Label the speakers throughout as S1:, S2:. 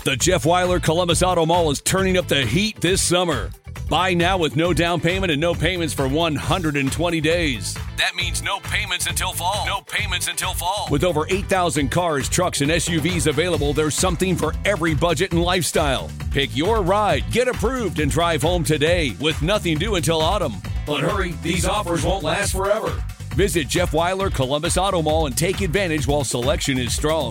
S1: The Jeff Weiler Columbus Auto Mall is turning up the heat this summer. Buy now with no down payment and no payments for 120 days. That means no payments until fall. No payments until fall. With over 8,000 cars, trucks, and SUVs available, there's something for every budget and lifestyle. Pick your ride, get approved, and drive home today with nothing due until autumn. But hurry, these offers won't last forever. Visit Jeff Weiler Columbus Auto Mall and take advantage while selection is strong.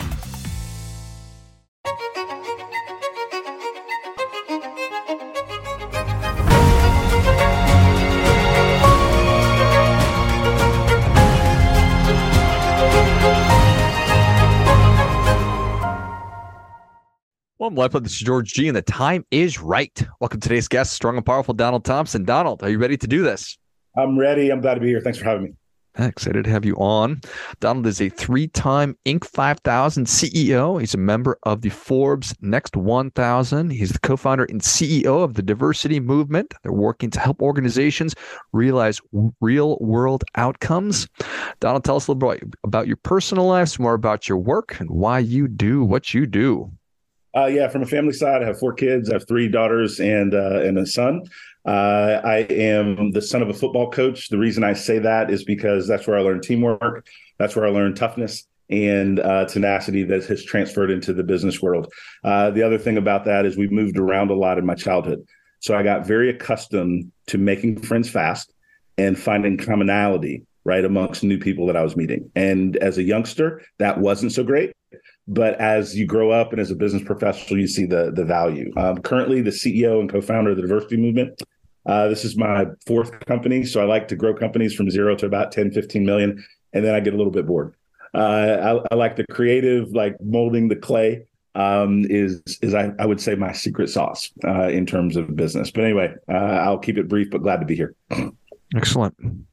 S2: Well, this is George G, and the time is right. Welcome to today's guest, strong and powerful Donald Thompson. Donald, are you ready to do this?
S3: I'm ready. I'm glad to be here. Thanks for having me.
S2: Excited to have you on. Donald is a three-time Inc. 5000 CEO. He's a member of the Forbes Next 1000. He's the co-founder and CEO of the Diversity Movement. They're working to help organizations realize real-world outcomes. Donald, tell us a little bit about your personal life, some more about your work, and why you do what you do.
S3: From a family side, I have 4 kids. I have 3 daughters and a son. I am the son of a football coach. The reason I say that is because that's where I learned teamwork. That's where I learned toughness and tenacity that has transferred into the business world. The other thing about that is we moved around a lot in my childhood. So I got very accustomed to making friends fast and finding commonality, right, amongst new people that I was meeting. And as a youngster, that wasn't so great. But as you grow up and as a business professional, you see the value. Currently, the CEO and co-founder of the Diversity Movement. This is my 4th company. So I like to grow companies from 0 to about 10, 15 million. And then I get a little bit bored. I like the creative, like molding the clay is I would say my secret sauce in terms of business. But anyway, I'll keep it brief, but glad to be here.
S2: Excellent.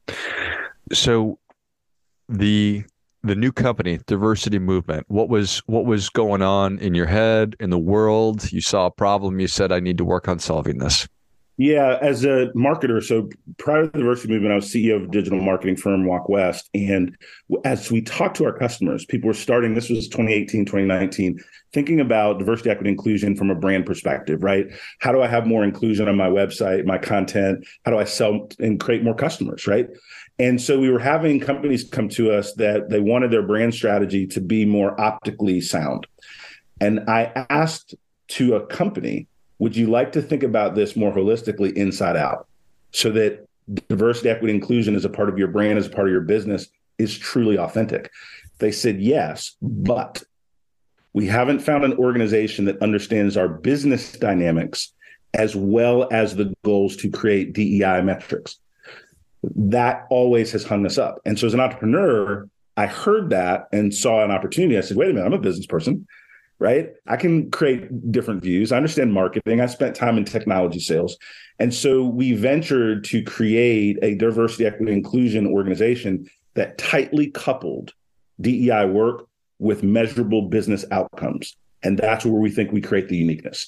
S2: So the new company, Diversity Movement, what was going on in your head, in the world? You saw a problem. You said, I need to work on solving this.
S3: Yeah, as a marketer, so prior to the Diversity Movement, I was CEO of a digital marketing firm, Walk West. And as we talked to our customers, people were starting, this was 2018, 2019, thinking about diversity, equity, inclusion from a brand perspective, right? How do I have more inclusion on my website, my content? How do I sell and create more customers, right? And so we were having companies come to us that they wanted their brand strategy to be more optically sound. And I asked to a company, would you like to think about this more holistically inside out so that diversity, equity, inclusion as a part of your brand, as a part of your business is truly authentic? They said, yes, but we haven't found an organization that understands our business dynamics as well as the goals to create DEI metrics. That always has hung us up. And so as an entrepreneur, I heard that and saw an opportunity. I said, wait a minute, I'm a business person, right? I can create different views. I understand marketing. I spent time in technology sales. And so we ventured to create a diversity, equity, inclusion organization that tightly coupled DEI work with measurable business outcomes. And that's where we think we create the uniqueness.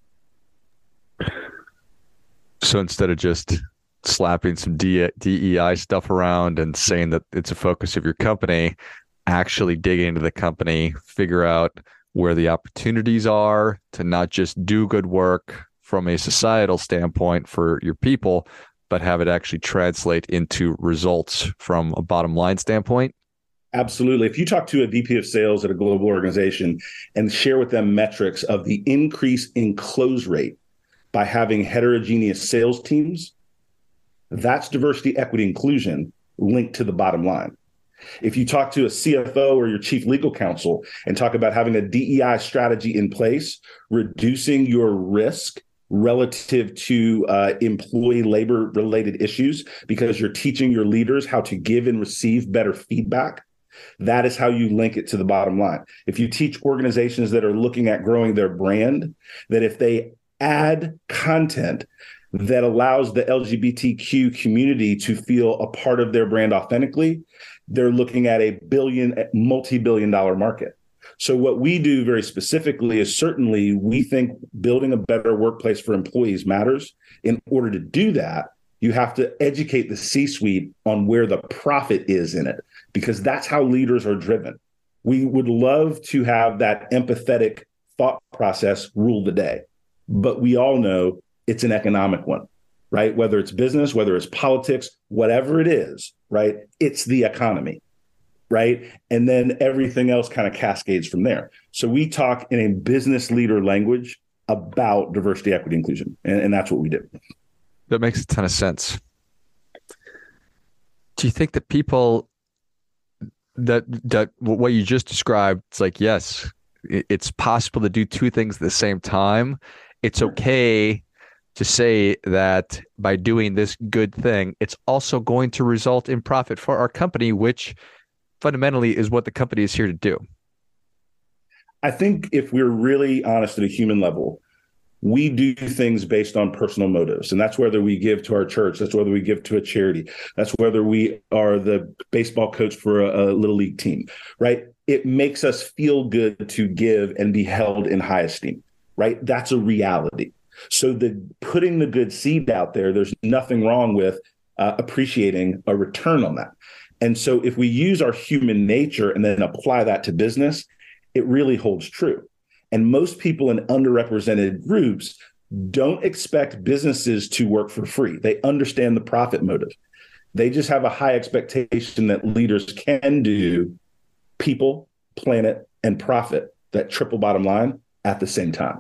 S2: So instead of just slapping some DEI stuff around and saying that it's a focus of your company, actually dig into the company, figure out where the opportunities are to not just do good work from a societal standpoint for your people, but have it actually translate into results from a bottom line standpoint?
S3: Absolutely. If you talk to a VP of sales at a global organization and share with them metrics of the increase in close rate by having heterogeneous sales teams, that's diversity, equity, inclusion linked to the bottom line. If you talk to a CFO or your chief legal counsel and talk about having a DEI strategy in place, reducing your risk relative to employee labor related issues because you're teaching your leaders how to give and receive better feedback, that is how you link it to the bottom line. If you teach organizations that are looking at growing their brand, that if they add content that allows the LGBTQ community to feel a part of their brand authentically, they're looking at a multi-billion-dollar market. So what we do very specifically is certainly we think building a better workplace for employees matters. In order to do that, you have to educate the C-suite on where the profit is in it, because that's how leaders are driven. We would love to have that empathetic thought process rule the day. But we all know it's an economic one, right? Whether it's business, whether it's politics, whatever it is, right? It's the economy, right? And then everything else kind of cascades from there. So we talk in a business leader language about diversity, equity, inclusion. And that's what we do.
S2: That makes a ton of sense. Do you think that people that what you just described, it's like, yes, it's possible to do two things at the same time. It's okay to say that by doing this good thing, it's also going to result in profit for our company, which fundamentally is what the company is here to do.
S3: I think if we're really honest at a human level, we do things based on personal motives. And that's whether we give to our church, that's whether we give to a charity, that's whether we are the baseball coach for a little league team, right? It makes us feel good to give and be held in high esteem, right? That's a reality. So putting the good seed out there, there's nothing wrong with appreciating a return on that. And so if we use our human nature and then apply that to business, it really holds true. And most people in underrepresented groups don't expect businesses to work for free. They understand the profit motive. They just have a high expectation that leaders can do people, planet, and profit, that triple bottom line, at the same time.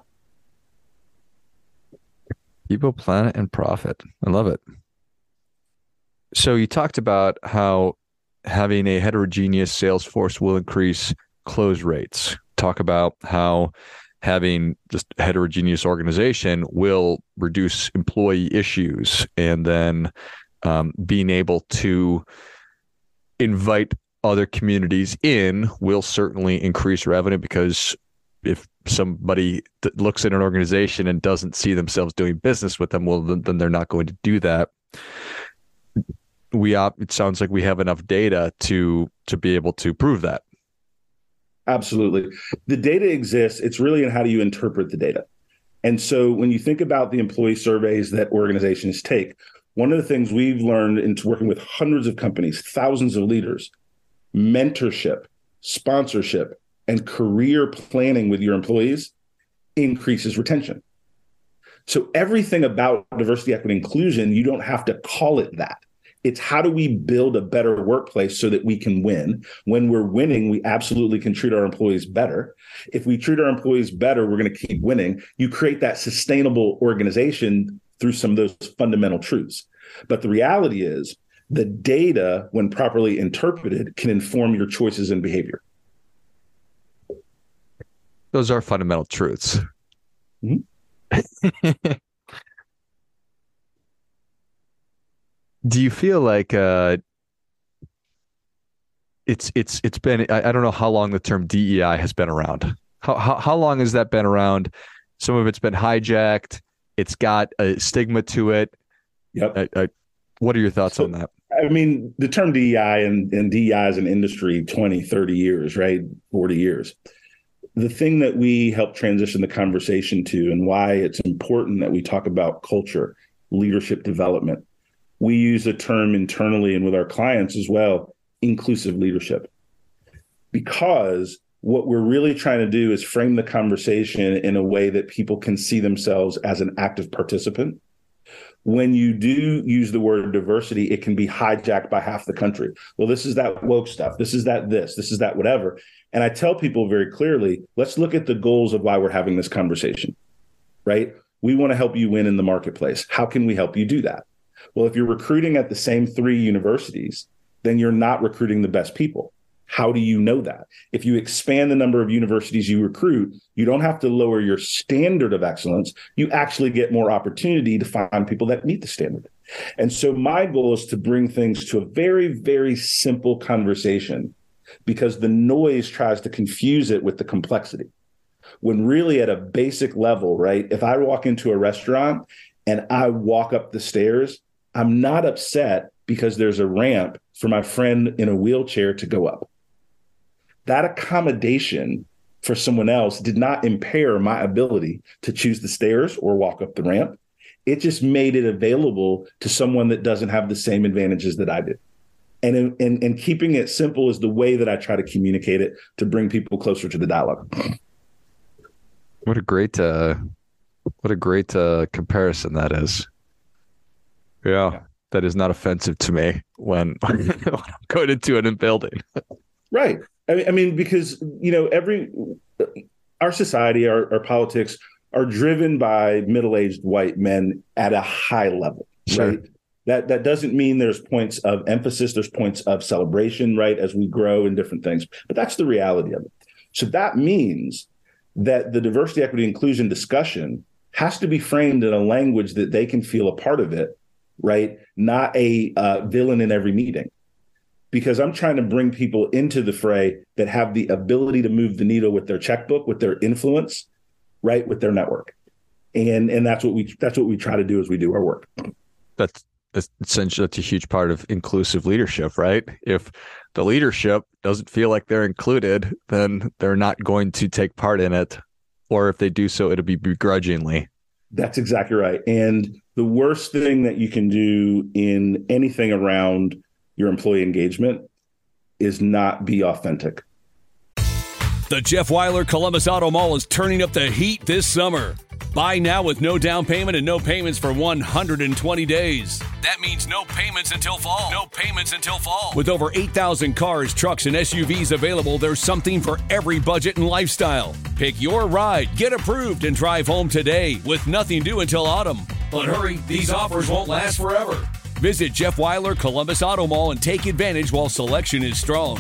S2: People, planet, and profit. I love it. So you talked about how having a heterogeneous sales force will increase close rates. Talk about how having just a heterogeneous organization will reduce employee issues, and then being able to invite other communities in will certainly increase revenue, because if somebody looks at an organization and doesn't see themselves doing business with them, well, then they're not going to do that. It sounds like we have enough data to be able to prove that.
S3: Absolutely. The data exists. It's really in how do you interpret the data. And so when you think about the employee surveys that organizations take, one of the things we've learned in working with hundreds of companies, thousands of leaders, mentorship, sponsorship, and career planning with your employees increases retention. So everything about diversity, equity, inclusion, you don't have to call it that. It's how do we build a better workplace so that we can win? When we're winning, we absolutely can treat our employees better. If we treat our employees better, we're going to keep winning. You create that sustainable organization through some of those fundamental truths. But the reality is the data, when properly interpreted, can inform your choices and behavior.
S2: Those are fundamental truths. Mm-hmm. Do you feel like it's been, I don't know how long the term DEI has been around. How long has that been around? Some of it's been hijacked. It's got a stigma to it.
S3: Yep.
S2: What are your thoughts on that?
S3: I mean, the term DEI and DEI as an industry, 20, 30 years, right? 40 years. The thing that we help transition the conversation to, and why it's important that we talk about culture, leadership development, we use a term internally and with our clients as well, inclusive leadership. Because what we're really trying to do is frame the conversation in a way that people can see themselves as an active participant. When you do use the word diversity, it can be hijacked by half the country. Well, this is that woke stuff. This is that whatever. And I tell people very clearly, let's look at the goals of why we're having this conversation, right? We want to help you win in the marketplace. How can we help you do that? Well, if you're recruiting at the same 3 universities, then you're not recruiting the best people. How do you know that? If you expand the number of universities you recruit, you don't have to lower your standard of excellence. You actually get more opportunity to find people that meet the standard. And so my goal is to bring things to a very, very simple conversation, because the noise tries to confuse it with the complexity. When really at a basic level, right? If I walk into a restaurant and I walk up the stairs, I'm not upset because there's a ramp for my friend in a wheelchair to go up. That accommodation for someone else did not impair my ability to choose the stairs or walk up the ramp. It just made it available to someone that doesn't have the same advantages that I did. And keeping it simple is the way that I try to communicate it to bring people closer to the dialogue.
S2: What a great comparison that is. Yeah, that is not offensive to me when, when I'm going into it and building.
S3: Right. I mean, because, our society, our politics are driven by middle-aged white men at a high level,
S2: Sure.
S3: right? That doesn't mean there's points of emphasis, there's points of celebration, right, as we grow in different things. But that's the reality of it. So that means that the diversity, equity, inclusion discussion has to be framed in a language that they can feel a part of it, right? Not a villain in every meeting. Because I'm trying to bring people into the fray that have the ability to move the needle with their checkbook, with their influence, right, with their network. And that's what we try to do as we do our work.
S2: That's essentially, that's a huge part of inclusive leadership, right? If the leadership doesn't feel like they're included, then they're not going to take part in it. Or if they do so, it'll be begrudgingly.
S3: That's exactly right. And the worst thing that you can do in anything around your employee engagement is not be authentic.
S1: The Jeff Weiler Columbus Auto Mall is turning up the heat this summer. Buy now with no down payment and no payments for 120 days. That means no payments until fall. No payments until fall. With over 8,000 cars, trucks, and SUVs available, there's something for every budget and lifestyle. Pick your ride, get approved, and drive home today with nothing due until autumn. But hurry, these offers won't last forever. Visit Jeff Weiler Columbus Auto Mall and take advantage while selection is strong.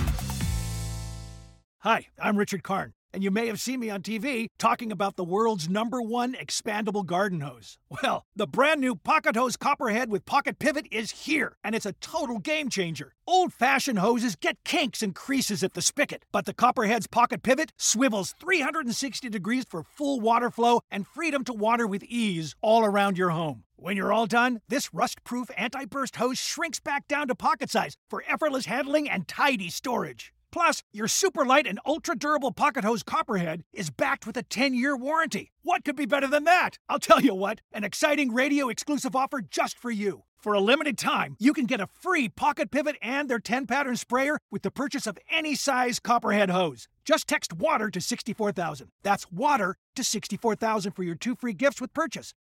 S4: Hi, I'm Richard Karn, and you may have seen me on TV talking about the world's #1 expandable garden hose. Well, the brand new Pocket Hose Copperhead with Pocket Pivot is here, and it's a total game changer. Old-fashioned hoses get kinks and creases at the spigot, but the Copperhead's Pocket Pivot swivels 360 degrees for full water flow and freedom to water with ease all around your home. When you're all done, this rust-proof anti-burst hose shrinks back down to pocket size for effortless handling and tidy storage. Plus, your super light and ultra-durable Pocket Hose Copperhead is backed with a 10-year warranty. What could be better than that? I'll tell you what, an exciting radio-exclusive offer just for you. For a limited time, you can get a free Pocket Pivot and their 10-pattern sprayer with the purchase of any size Copperhead hose. Just text WATER to 64,000. That's WATER to 64,000 for your 2 free gifts with purchase.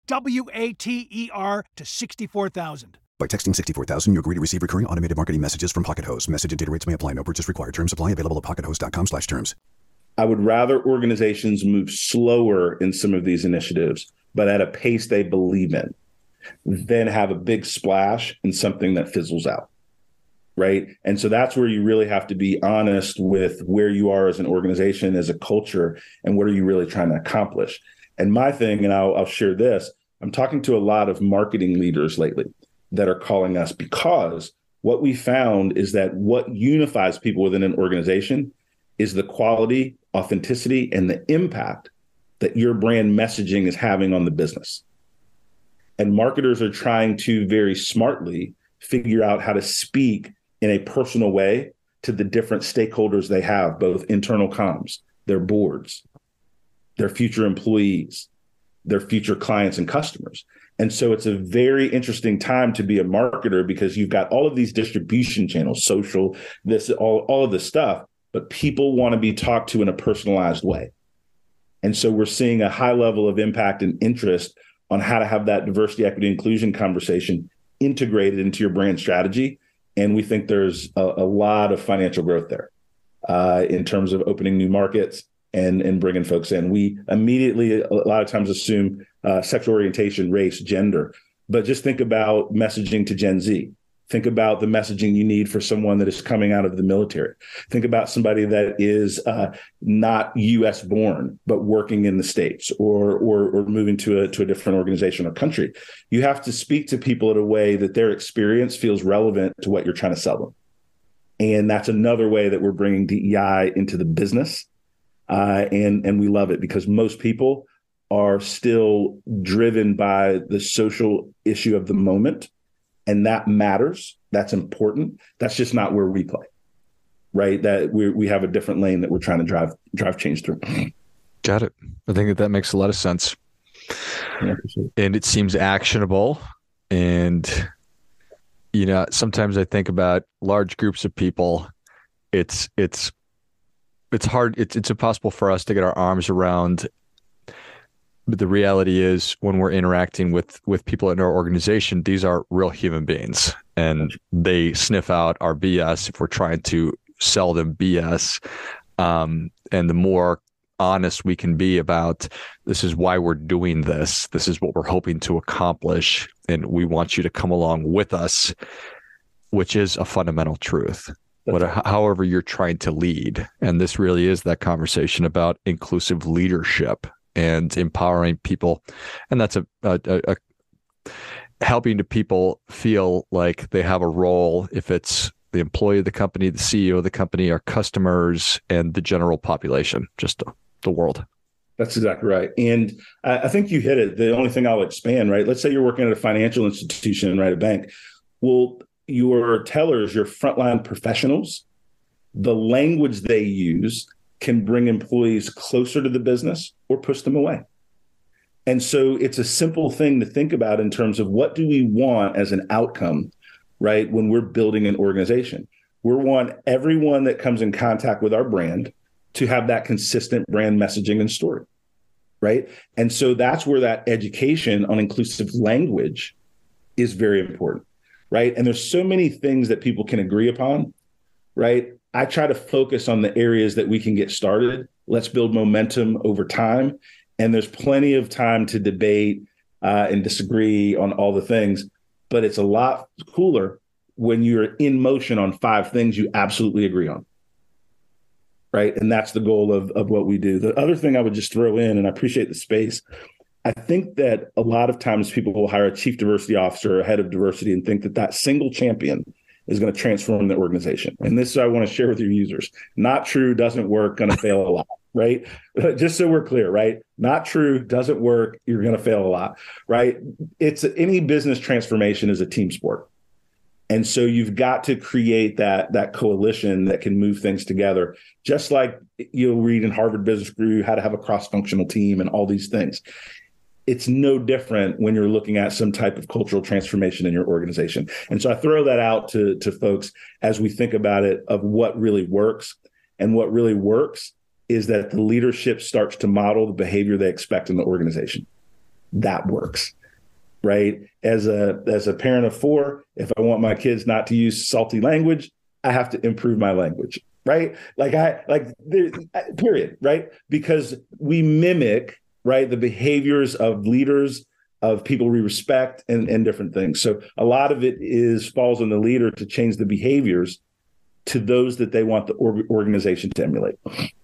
S4: WATER to 64,000.
S5: By texting 64,000, you agree to receive recurring automated marketing messages from Pocket Hose. Message and data rates may apply. No purchase required. Terms apply. Available at pockethose.com/terms.
S3: I would rather organizations move slower in some of these initiatives, but at a pace they believe in, than have a big splash in something that fizzles out, right? And so that's where you really have to be honest with where you are as an organization, as a culture, and what are you really trying to accomplish. And my thing, and I'll share this, I'm talking to a lot of marketing leaders lately that are calling us, because what we found is that what unifies people within an organization is the quality, authenticity, and the impact that your brand messaging is having on the business. And marketers are trying to very smartly figure out how to speak in a personal way to the different stakeholders they have, both internal comms, their boards, their future employees, their future clients and customers. And so it's a very interesting time to be a marketer, because you've got all of these distribution channels, social, this, all of this stuff, but people want to be talked to in a personalized way. And so we're seeing a high level of impact and interest on how to have that diversity, equity, inclusion conversation integrated into your brand strategy. And we think there's a lot of financial growth there in terms of opening new markets and bringing folks in. We immediately, a lot of times, assume sexual orientation, race, gender, but just think about messaging to Gen Z. Think about the messaging you need for someone that is coming out of the military. Think about somebody that is not U.S. born, but working in the States or moving to a different organization or country. You have to speak to people in a way that their experience feels relevant to what you're trying to sell them. And that's another way that we're bringing DEI into the business. And we love it, because most people are still driven by the social issue of the moment. And that matters. That's important. That's just not where we play, right? That we have a different lane that we're trying to drive change through.
S2: Got it. I think that makes a lot of sense.
S3: Yeah,
S2: and it seems actionable. And, sometimes I think about large groups of people. It's hard. It's impossible for us to get our arms around But the reality is, when we're interacting with people in our organization, these are real human beings, and they sniff out our BS if we're trying to sell them BS. And the more honest we can be about, this is why we're doing this, this is what we're hoping to accomplish, and we want you to come along with us, which is a fundamental truth. However you're trying to lead. And this really is that conversation about inclusive leadership and empowering people. And that's a helping the people feel like they have a role, if it's the employee of the company, the CEO of the company, our customers, and the general population, just the world.
S3: That's exactly right. And I think you hit it. The only thing I'll expand, right? Let's say you're working at a financial institution, right? A bank. Well, your tellers, your frontline professionals, the language they use can bring employees closer to the business or push them away. And so it's a simple thing to think about in terms of what do we want as an outcome, right? When we're building an organization, we want everyone that comes in contact with our brand to have that consistent brand messaging and story, right? And so that's where that education on inclusive language is very important, right? And there's so many things that people can agree upon, right? I try to focus on the areas that we can get started. Let's build momentum over time. And there's plenty of time to debate and disagree on all the things, but it's a lot cooler when you're in motion on 5 things you absolutely agree on, right? And that's the goal of what we do. The other thing I would just throw in, and I appreciate the space, I think that a lot of times people will hire a chief diversity officer or a head of diversity and think that that single champion is going to transform the organization. And this I want to share with your users. Not true, doesn't work, going to fail a lot, right? Just so we're clear, right? Not true, doesn't work, you're going to fail a lot, right? It's any business transformation is a team sport. And so you've got to create that coalition that can move things together, just like you'll read in Harvard Business Review how to have a cross-functional team and all these things. It's no different when you're looking at some type of cultural transformation in your organization. And so I throw that out to folks as we think about it, of what really works. And what really works is that the leadership starts to model the behavior they expect in the organization. That works, right? As a parent of 4, if I want my kids not to use salty language, I have to improve my language, right? Period, right? Because we mimic, right, the behaviors of leaders, of people we respect, and different things. So a lot of it falls on the leader to change the behaviors to those that they want the organization to emulate.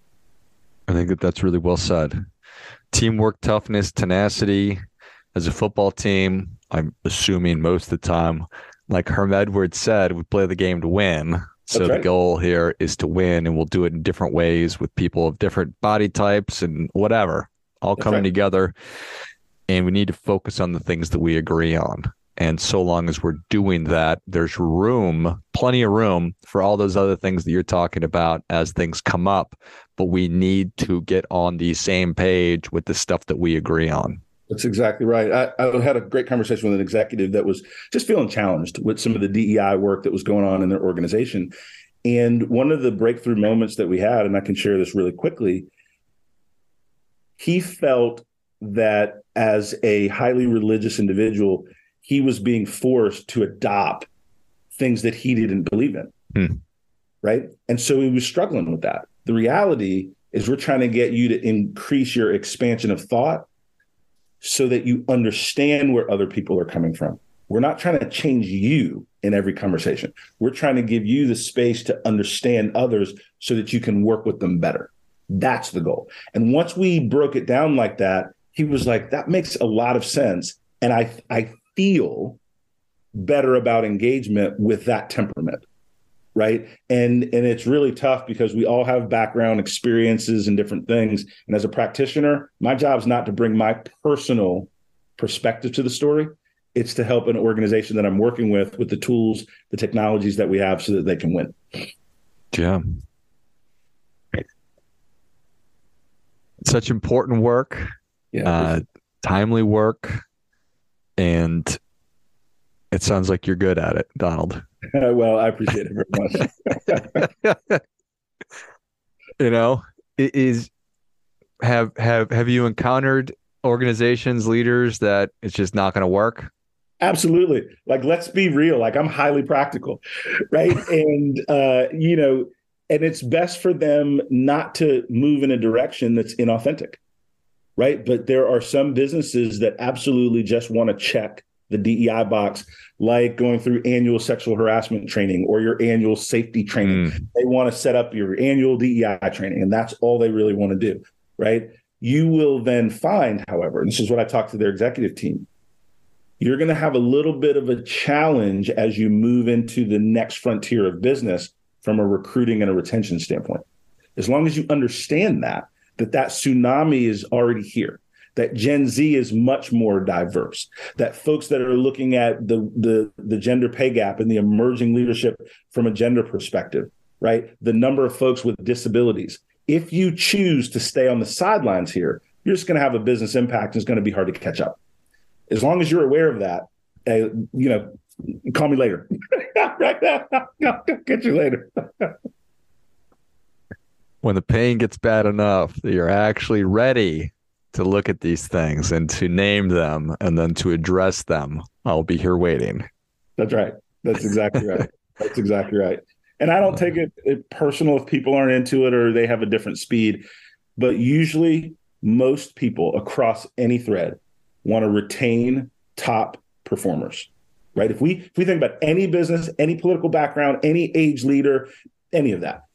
S2: I think that's really well said. Teamwork, toughness, tenacity. As a football team, I'm assuming most of the time, like Herm Edwards said, we play the game to win. So the goal here is to win, and we'll do it in different ways with people of different body types and whatever, all coming together. And we need to focus on the things that we agree on. And so long as we're doing that, there's room, plenty of room for all those other things that you're talking about as things come up. But we need to get on the same page with the stuff that we agree on.
S3: That's exactly right. I had a great conversation with an executive that was just feeling challenged with some of the DEI work that was going on in their organization. And one of the breakthrough moments that we had, and I can share this really quickly, he felt that as a highly religious individual, he was being forced to adopt things that he didn't believe in, right? And so he was struggling with that. The reality is we're trying to get you to increase your expansion of thought so that you understand where other people are coming from. We're not trying to change you in every conversation. We're trying to give you the space to understand others so that you can work with them better. That's the goal. And once we broke it down like that, he was like, that makes a lot of sense. And I feel better about engagement with that temperament, right? And it's really tough because we all have background experiences and different things. And as a practitioner, my job is not to bring my personal perspective to the story. It's to help an organization that I'm working with the tools, the technologies that we have so that they can win.
S2: Yeah. Such important work, timely work, and it sounds like you're good at it, Donald.
S3: Well, I appreciate it very much.
S2: You know, have you encountered organizations, leaders that it's just not going to work?
S3: Absolutely. Like, let's be real. Like, I'm highly practical, right? And, and it's best for them not to move in a direction that's inauthentic, right? But there are some businesses that absolutely just want to check the DEI box, like going through annual sexual harassment training or your annual safety training. They want to set up your annual DEI training, and that's all they really want to do, right? You will then find, however, and this is what I talk to their executive team, you're going to have a little bit of a challenge as you move into the next frontier of business from a recruiting and a retention standpoint. As long as you understand that tsunami is already here, that Gen Z is much more diverse, that folks that are looking at the gender pay gap and the emerging leadership from a gender perspective, right? The number of folks with disabilities. If you choose to stay on the sidelines here, you're just going to have a business impact. And it's going to be hard to catch up. As long as you're aware of that, call me later. Right now, I'll get you later.
S2: When the pain gets bad enough that you're actually ready to look at these things and to name them and then to address them, I'll be here waiting.
S3: That's right. That's exactly right. That's exactly right. And I don't take it personal if people aren't into it or they have a different speed. But usually most people across any thread want to retain top performers, right? If we think about any business, any political background, any age leader, any of that,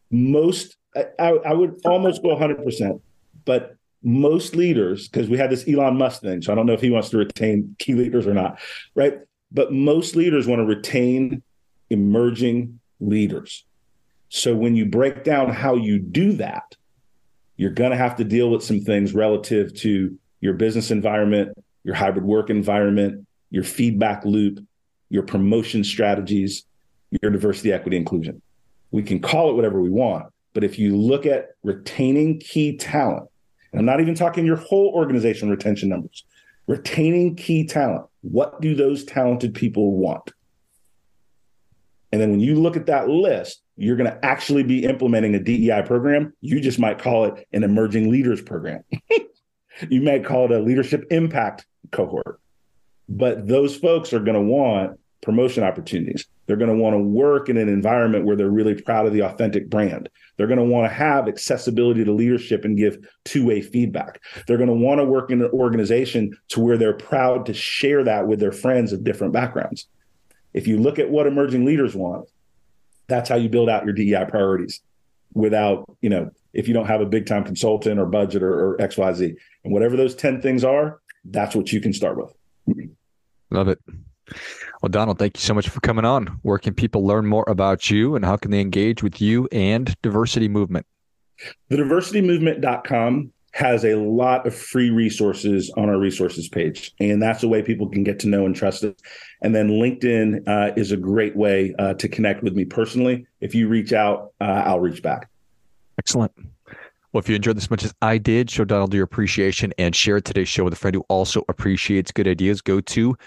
S3: I would almost go 100%, but most leaders, because we had this Elon Musk thing, so I don't know if he wants to retain key leaders or not, right? But most leaders want to retain emerging leaders. So when you break down how you do that, you're going to have to deal with some things relative to your business environment, your hybrid work environment, your feedback loop, your promotion strategies, your diversity, equity, inclusion. We can call it whatever we want, but if you look at retaining key talent, and I'm not even talking your whole organization retention numbers, retaining key talent, what do those talented people want? And then when you look at that list, you're going to actually be implementing a DEI program. You just might call it an emerging leaders program. You may call it a leadership impact cohort, but those folks are going to want promotion opportunities. They're going to want to work in an environment where they're really proud of the authentic brand. They're going to want to have accessibility to leadership and give two-way feedback. They're going to want to work in an organization to where they're proud to share that with their friends of different backgrounds. If you look at what emerging leaders want, that's how you build out your DEI priorities without, if you don't have a big time consultant or budget or XYZ. And whatever those 10 things are, that's what you can start with.
S2: Love it. Well, Donald, thank you so much for coming on. Where can people learn more about you and how can they engage with you and Diversity Movement?
S3: TheDiversityMovement.com has a lot of free resources on our resources page. And that's a way people can get to know and trust us. And then LinkedIn is a great way to connect with me personally. If you reach out, I'll reach back.
S2: Excellent. Well, if you enjoyed this as much as I did, show Donald your appreciation and share today's show with a friend who also appreciates good ideas. Go to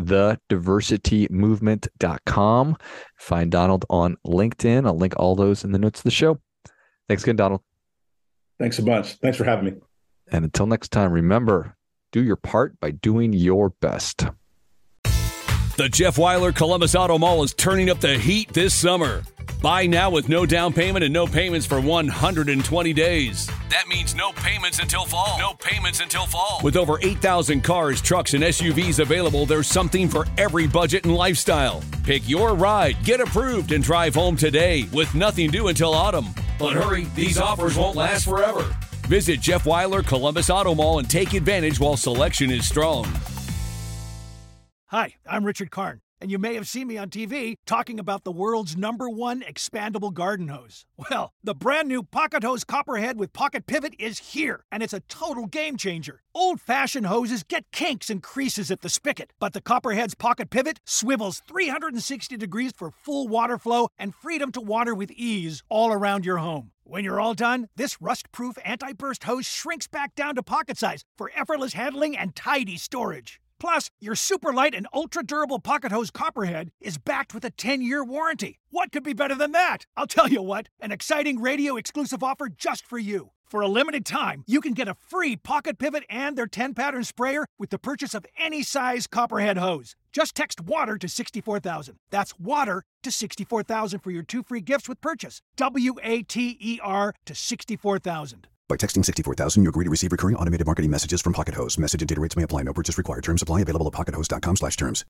S2: thediversitymovement.com. Find Donald on LinkedIn. I'll link all those in the notes of the show. Thanks again, Donald.
S3: Thanks a bunch. Thanks for having me.
S2: And until next time, remember, do your part by doing your best.
S1: The Jeff Weiler Columbus Auto Mall is turning up the heat this summer. Buy now with no down payment and no payments for 120 days. That means no payments until fall. No payments until fall. With over 8,000 cars, trucks, and SUVs available, there's something for every budget and lifestyle. Pick your ride, get approved, and drive home today with nothing due until autumn. But hurry, these offers won't last forever. Visit Jeff Weiler Columbus Auto Mall and take advantage while selection is strong.
S4: Hi, I'm Richard Karn, and you may have seen me on TV talking about the world's #1 expandable garden hose. Well, the brand new Pocket Hose Copperhead with Pocket Pivot is here, and it's a total game changer. Old-fashioned hoses get kinks and creases at the spigot, but the Copperhead's Pocket Pivot swivels 360 degrees for full water flow and freedom to water with ease all around your home. When you're all done, this rust-proof anti-burst hose shrinks back down to pocket size for effortless handling and tidy storage. Plus, your super light and ultra-durable Pocket Hose Copperhead is backed with a 10-year warranty. What could be better than that? I'll tell you what, an exciting radio-exclusive offer just for you. For a limited time, you can get a free Pocket Pivot and their 10-pattern sprayer with the purchase of any size Copperhead hose. Just text WATER to 64,000. That's WATER to 64,000 for your 2 free gifts with purchase. WATER to 64,000.
S5: By texting 64,000, you agree to receive recurring automated marketing messages from Pocket Hose. Message and data rates may apply. No purchase required. Terms apply. Available at pockethose.com/terms.